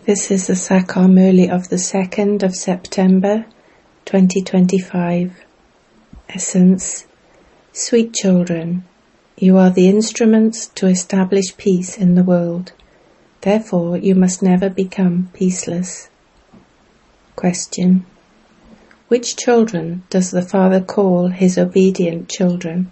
This is the Sakar Murli of the 2nd of September 2025. Essence. Sweet children, you are the instruments to establish peace in the world. Therefore, you must never become peaceless. Question. Which children does the Father call his obedient children?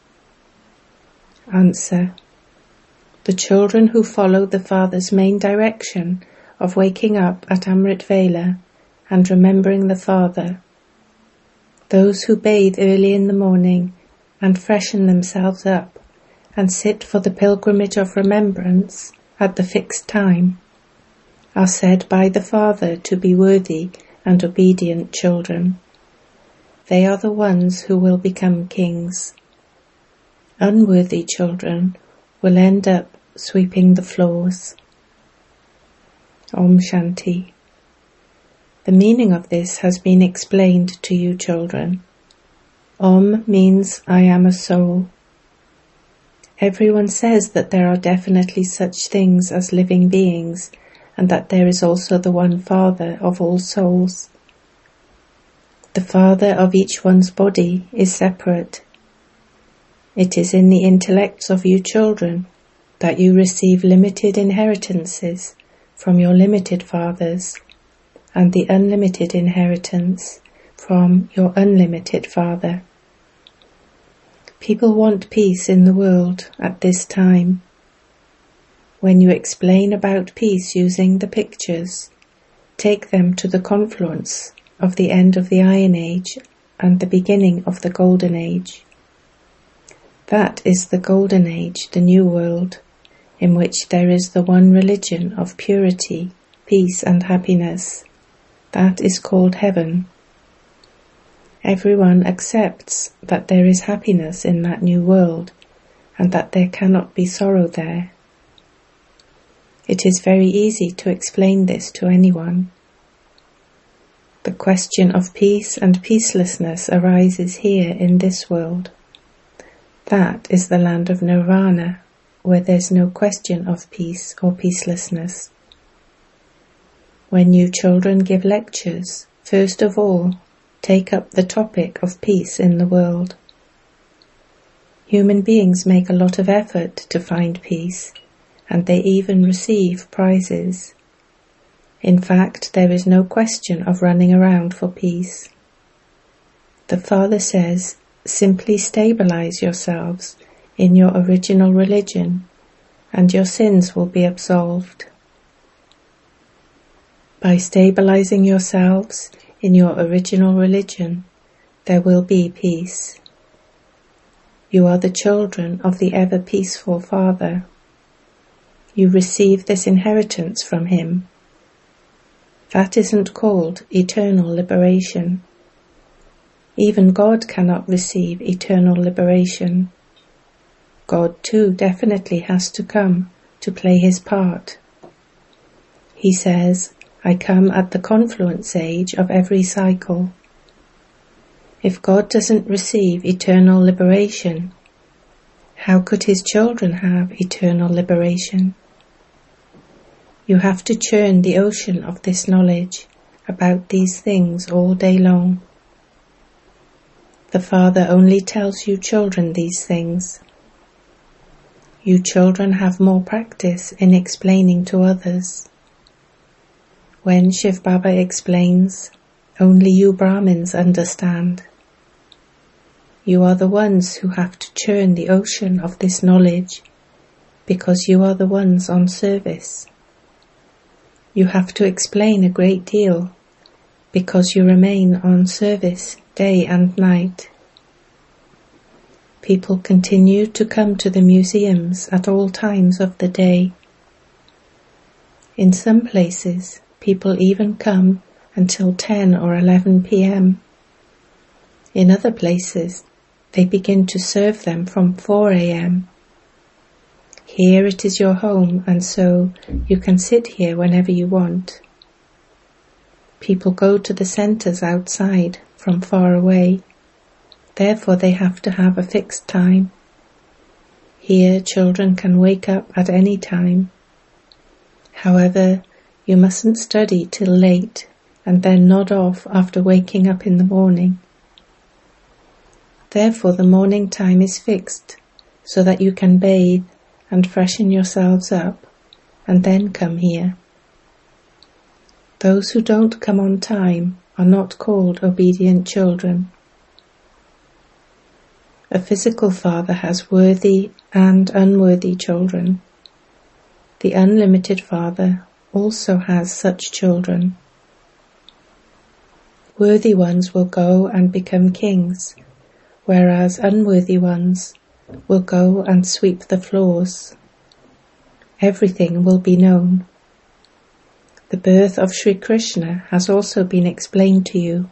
Answer. The children who follow the Father's main direction of waking up at Amrit Vela and remembering the Father. Those who bathe early in the morning and freshen themselves up and sit for the pilgrimage of remembrance at the fixed time are said by the Father to be worthy and obedient children. They are the ones who will become kings. Unworthy children will end up sweeping the floors. Om Shanti. The meaning of this has been explained to you, children. Om means I am a soul. Everyone says that there are definitely such things as living beings and that there is also the one Father of all souls. The Father of each one's body is separate. It is in the intellects of you children that you receive limited inheritances from your limited fathers and the unlimited inheritance from your unlimited Father. People want peace in the world at this time. When you explain about peace using the pictures, take them to the confluence of the end of the Iron Age and the beginning of the Golden Age. That is the Golden Age, the New World, in which there is the one religion of purity, peace and happiness. That is called heaven. Everyone accepts that there is happiness in that new world and that there cannot be sorrow there. It is very easy to explain this to anyone. The question of peace and peacelessness arises here in this world. That is the land of Nirvana, where there's no question of peace or peacelessness. When you children give lectures, first of all, take up the topic of peace in the world. Human beings make a lot of effort to find peace, and they even receive prizes. In fact, there is no question of running around for peace. The Father says, simply stabilize yourselves in your original religion, and your sins will be absolved. By stabilizing yourselves in your original religion, there will be peace. You are the children of the ever-peaceful Father. You receive this inheritance from Him. That isn't called eternal liberation. Even God cannot receive eternal liberation. God too definitely has to come to play his part. He says, I come at the confluence age of every cycle. If God doesn't receive eternal liberation, how could his children have eternal liberation? You have to churn the ocean of this knowledge about these things all day long. The Father only tells you children these things. You children have more practice in explaining to others. When Shiv Baba explains, only you Brahmins understand. You are the ones who have to churn the ocean of this knowledge, because you are the ones on service. You have to explain a great deal, because you remain on service day and night. People continue to come to the museums at all times of the day. In some places, people even come until 10 or 11 p.m. In other places, they begin to serve them from 4 a.m. Here it is your home, and so you can sit here whenever you want. People go to the centers outside from far away. Therefore they have to have a fixed time. Here children can wake up at any time. However, You mustn't study till late and then nod off after waking up in the morning. Therefore the morning time is fixed, so that you can bathe and freshen yourselves up, and then come here. Those who don't come on time are not called obedient children. A physical father has worthy and unworthy children. The unlimited Father also has such children. Worthy ones will go and become kings, whereas unworthy ones will go and sweep the floors. Everything will be known. The birth of Sri Krishna has also been explained to you.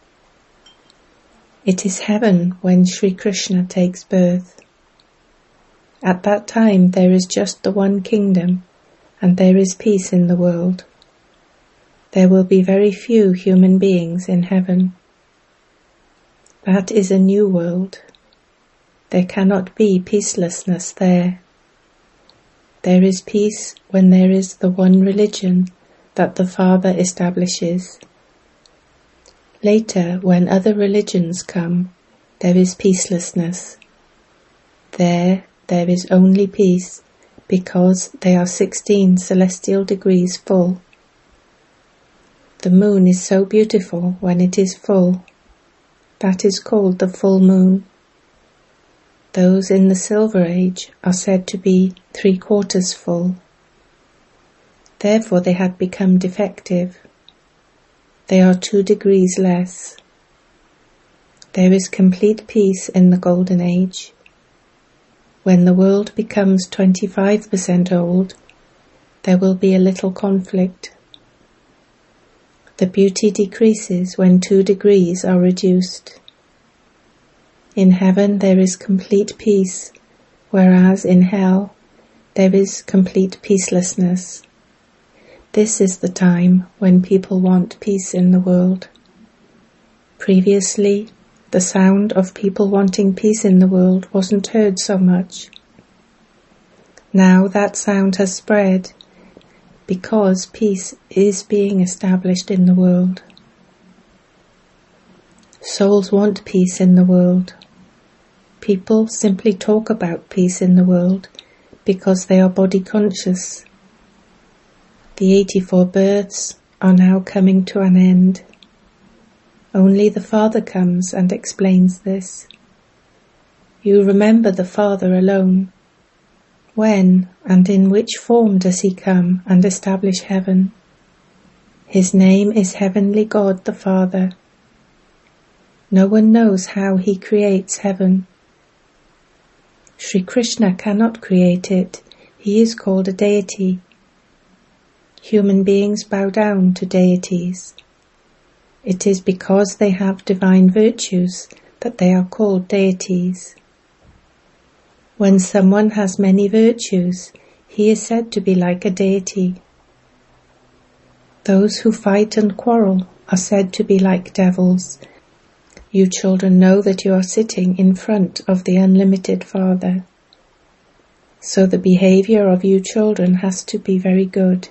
It is heaven when Sri Krishna takes birth. At that time there is just the one kingdom, and there is peace in the world. There will be very few human beings in heaven. That is a new world. There cannot be peacelessness there. There is peace when there is the one religion that the Father establishes. Later, when other religions come, there is peacelessness. There is only peace, because they are 16 celestial degrees full. The moon is so beautiful when it is full. That is called the full moon. Those in the Silver Age are said to be 3/4 full. Therefore they had become defective. They are 2 degrees less. There is complete peace in the Golden Age. When the world becomes 25% old, there will be a little conflict. The beauty decreases when 2 degrees are reduced. In heaven there is complete peace, whereas in hell there is complete peacelessness. This is the time when people want peace in the world. Previously, the sound of people wanting peace in the world wasn't heard so much. Now that sound has spread, because peace is being established in the world. Souls want peace in the world. People simply talk about peace in the world because they are body conscious. The 84 births are now coming to an end. Only the Father comes and explains this. You remember the Father alone. When and in which form does he come and establish heaven? His name is Heavenly God the Father. No one knows how he creates heaven. Sri Krishna cannot create it. He is called a deity. Human beings bow down to deities. It is because they have divine virtues that they are called deities. When someone has many virtues, he is said to be like a deity. Those who fight and quarrel are said to be like devils. You children know that you are sitting in front of the unlimited Father. So the behavior of you children has to be very good.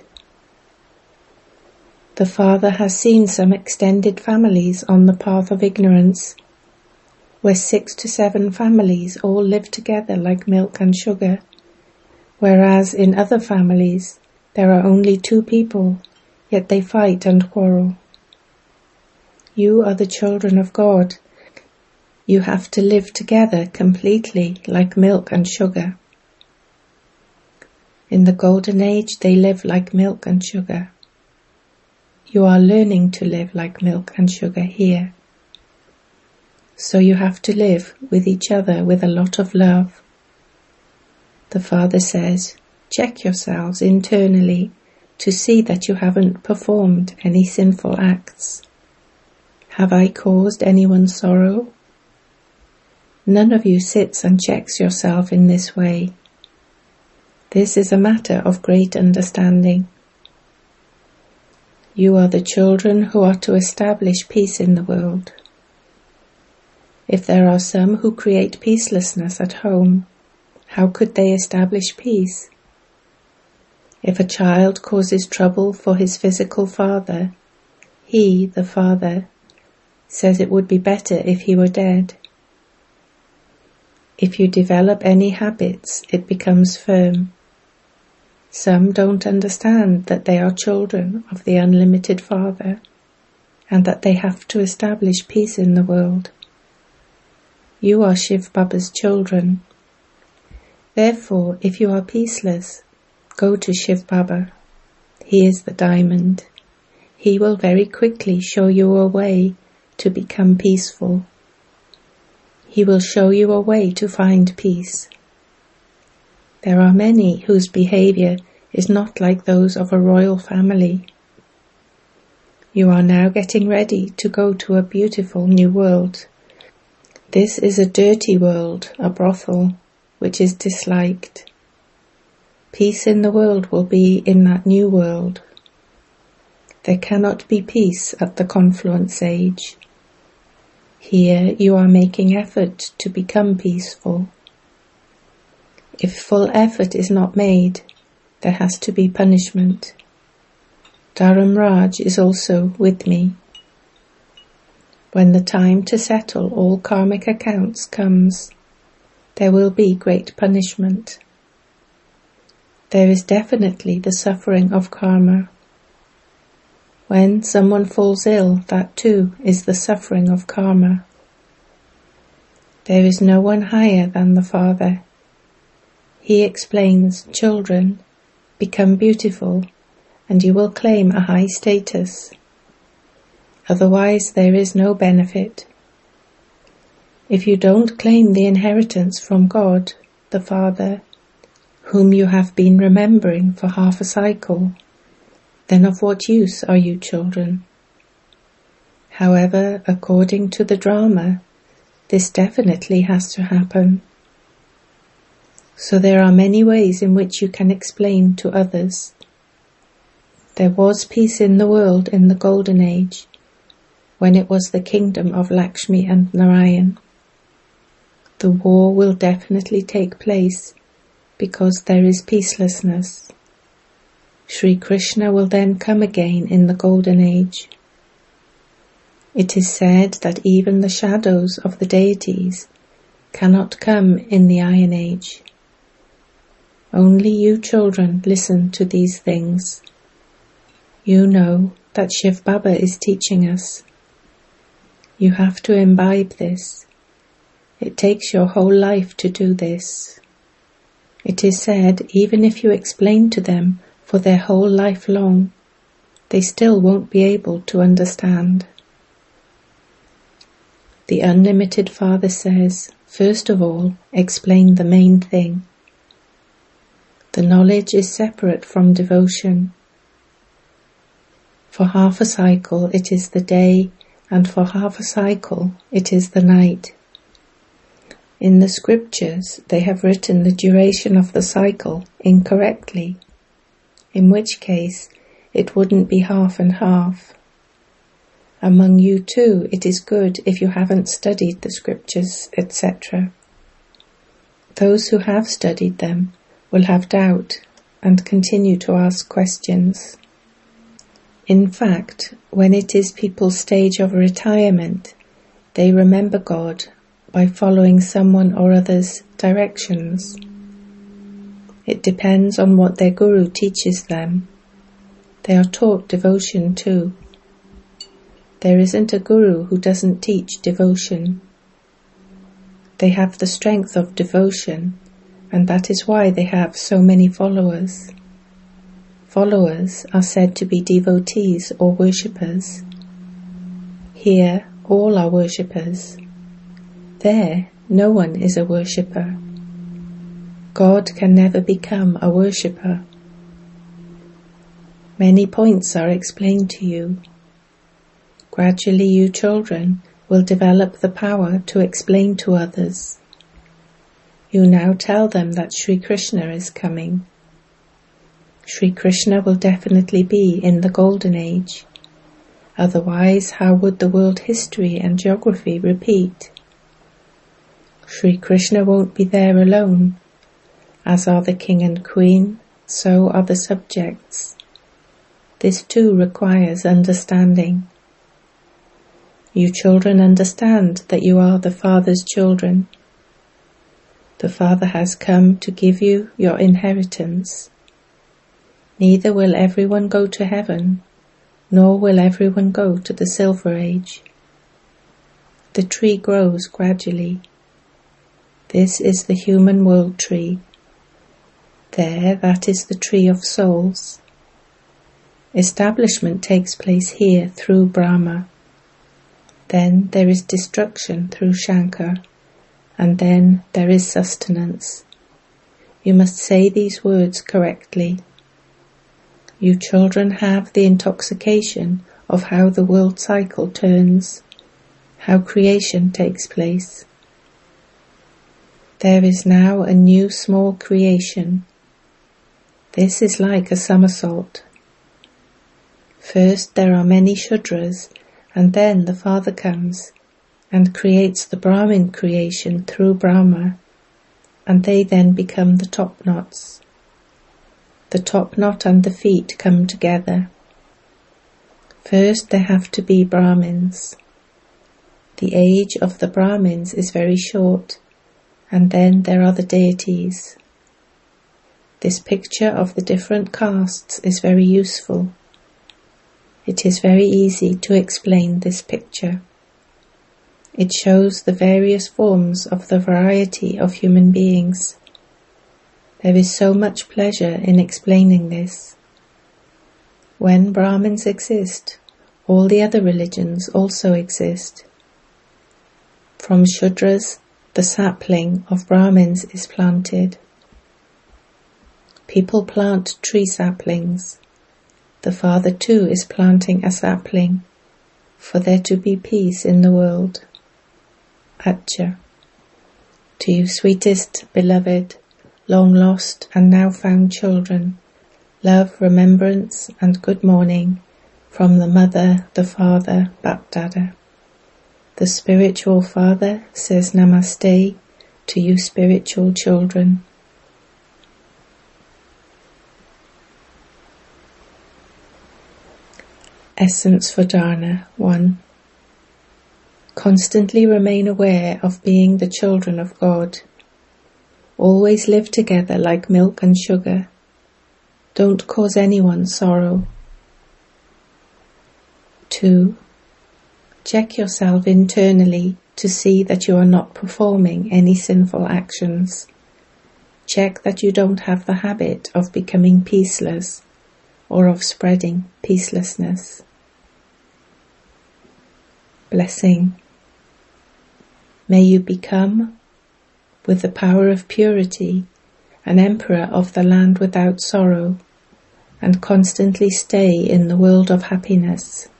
The Father has seen some extended families on the path of ignorance, where 6 to 7 families all live together like milk and sugar, whereas in other families there are only 2 people, yet they fight and quarrel. You are the children of God. You have to live together completely like milk and sugar. In the Golden Age they live like milk and sugar. You are learning to live like milk and sugar here. So you have to live with each other with a lot of love. The Father says, check yourselves internally to see that you haven't performed any sinful acts. Have I caused anyone sorrow? None of you sits and checks yourself in this way. This is a matter of great understanding. You are the children who are to establish peace in the world. If there are some who create peacelessness at home, how could they establish peace? If a child causes trouble for his physical father, he, the father, says it would be better if he were dead. If you develop any habits, it becomes firm. Some don't understand that they are children of the unlimited Father, and that they have to establish peace in the world. You are Shiv Baba's children. Therefore, if you are peaceless, go to Shiv Baba. He is the diamond. He will very quickly show you a way to become peaceful. He will show you a way to find peace. There are many whose behavior is not like those of a royal family. You are now getting ready to go to a beautiful new world. This is a dirty world, a brothel, which is disliked. Peace in the world will be in that new world. There cannot be peace at the confluence age. Here you are making effort to become peaceful. If full effort is not made, there has to be punishment. Dharam Raj is also with me. When the time to settle all karmic accounts comes, there will be great punishment. There is definitely the suffering of karma. When someone falls ill, that too is the suffering of karma. There is no one higher than the Father. He explains, children, become beautiful, and you will claim a high status. Otherwise there is no benefit. If you don't claim the inheritance from God, the Father, whom you have been remembering for half a cycle, then of what use are you children? However, according to the drama, this definitely has to happen. So there are many ways in which you can explain to others. There was peace in the world in the Golden Age, when it was the kingdom of Lakshmi and Narayan. The war will definitely take place because there is peacelessness. Sri Krishna will then come again in the Golden Age. It is said that even the shadows of the deities cannot come in the Iron Age. Only you children listen to these things. You know that Shiv Baba is teaching us. You have to imbibe this. It takes your whole life to do this. It is said even if you explain to them for their whole life long, they still won't be able to understand. The Unlimited Father says, first of all, explain the main thing. The knowledge is separate from devotion. For half a cycle it is the day, and for half a cycle it is the night. In the scriptures they have written the duration of the cycle incorrectly, in which case it wouldn't be half and half. Among you too it is good if you haven't studied the scriptures, etc. Those who have studied them will have doubt and continue to ask questions. In fact, when it is people's stage of retirement, they remember God by following someone or other's directions. It depends on what their guru teaches them. They are taught devotion too. There isn't a guru who doesn't teach devotion. They have the strength of devotion, and that is why they have so many followers. Followers are said to be devotees or worshippers. Here, all are worshippers. There, no one is a worshipper. God can never become a worshipper. Many points are explained to you. Gradually you children will develop the power to explain to others. You now tell them that Sri Krishna is coming. Sri Krishna will definitely be in the Golden Age. Otherwise, how would the world history and geography repeat? Sri Krishna won't be there alone, as are the king and queen, so are the subjects. This too requires understanding. You children understand that you are the Father's children. The Father has come to give you your inheritance. Neither will everyone go to heaven, nor will everyone go to the Silver Age. The tree grows gradually. This is the human world tree. There, that is the tree of souls. Establishment takes place here through Brahma. Then there is destruction through Shankar, and then there is sustenance. You must say these words correctly. You children have the intoxication of how the world cycle turns, how creation takes place. There is now a new small creation. This is like a somersault. First there are many Shudras, and then the Father comes and creates the Brahmin creation through Brahma, and they then become the top knots. The top knot and the feet come together. First there have to be Brahmins. The age of the Brahmins is very short, and then there are the deities. This picture of the different castes is very useful. It is very easy to explain this picture. It shows the various forms of the variety of human beings. There is so much pleasure in explaining this. When Brahmins exist, all the other religions also exist. From Shudras, the sapling of Brahmins is planted. People plant tree saplings. The Father too is planting a sapling, for there to be peace in the world. Acha. To you sweetest, beloved, long lost and now found children, love, remembrance and good morning from the Mother, the Father, Bapdada. The spiritual Father says Namaste to you spiritual children. Essence for Dharna 1. Constantly remain aware of being the children of God. Always live together like milk and sugar. Don't cause anyone sorrow. 2. Check yourself internally to see that you are not performing any sinful actions. Check that you don't have the habit of becoming peaceless or of spreading peacelessness. Blessing. May you become, with the power of purity, an emperor of the land without sorrow, and constantly stay in the world of happiness.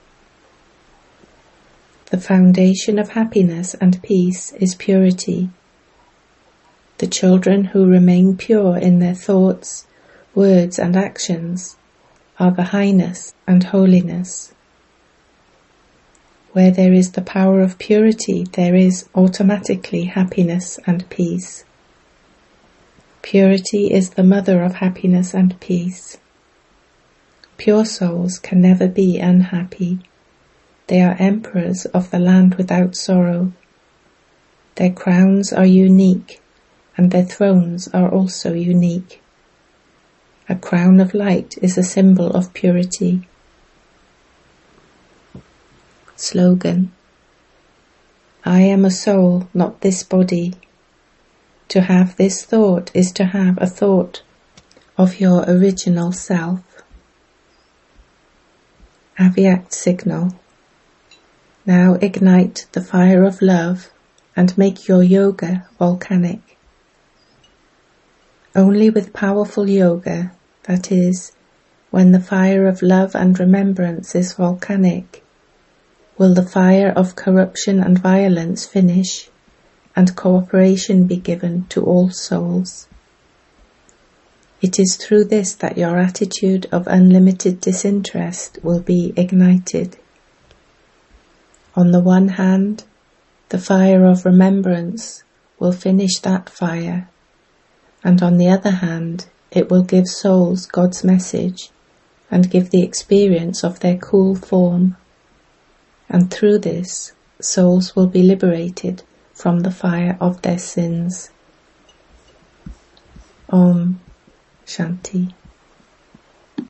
The foundation of happiness and peace is purity. The children who remain pure in their thoughts, words and actions are the highness and holiness. Where there is the power of purity, there is automatically happiness and peace. Purity is the mother of happiness and peace. Pure souls can never be unhappy. They are emperors of the land without sorrow. Their crowns are unique, and their thrones are also unique. A crown of light is a symbol of purity. Slogan. I am a soul, not this body. To have this thought is to have a thought of your original self. Avyakt signal. Now ignite the fire of love and make your yoga volcanic. Only with powerful yoga, that is, when the fire of love and remembrance is volcanic, will the fire of corruption and violence finish, and cooperation be given to all souls. It is through this that your attitude of unlimited disinterest will be ignited. On the one hand, the fire of remembrance will finish that fire, and on the other hand, it will give souls God's message and give the experience of their cool form. And through this, souls will be liberated from the fire of their sins. Om Shanti.